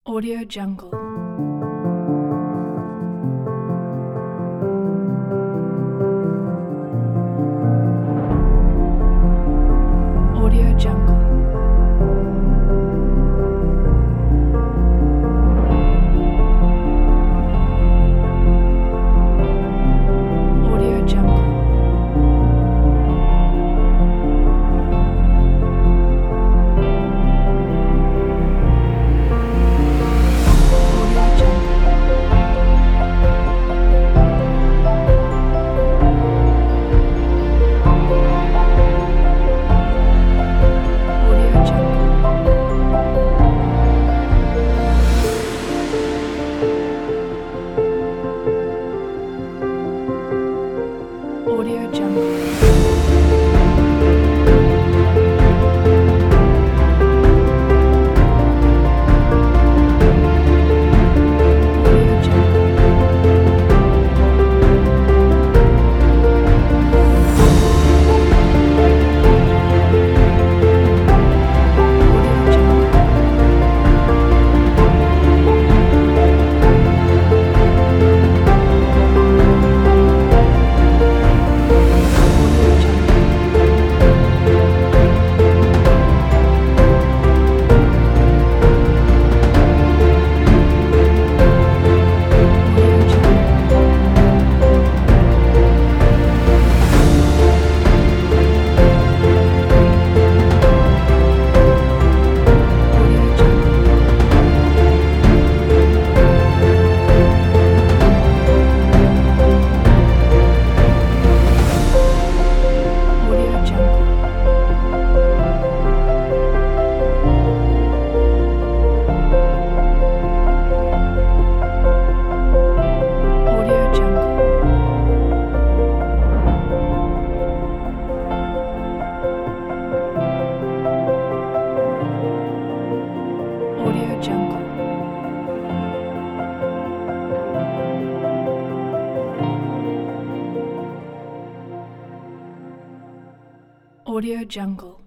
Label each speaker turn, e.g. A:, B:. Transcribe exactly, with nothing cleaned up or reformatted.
A: Audio Jungle. Audio Jungle. Audio Jungle. Audio Jungle. Audio Jungle. Audio Jungle. Audio Jungle. Audio Jungle. Audio Jungle. Audio Jungle. Audio Jungle. Audio Jungle. Audio Jungle. Audio Jungle. Audio Jungle.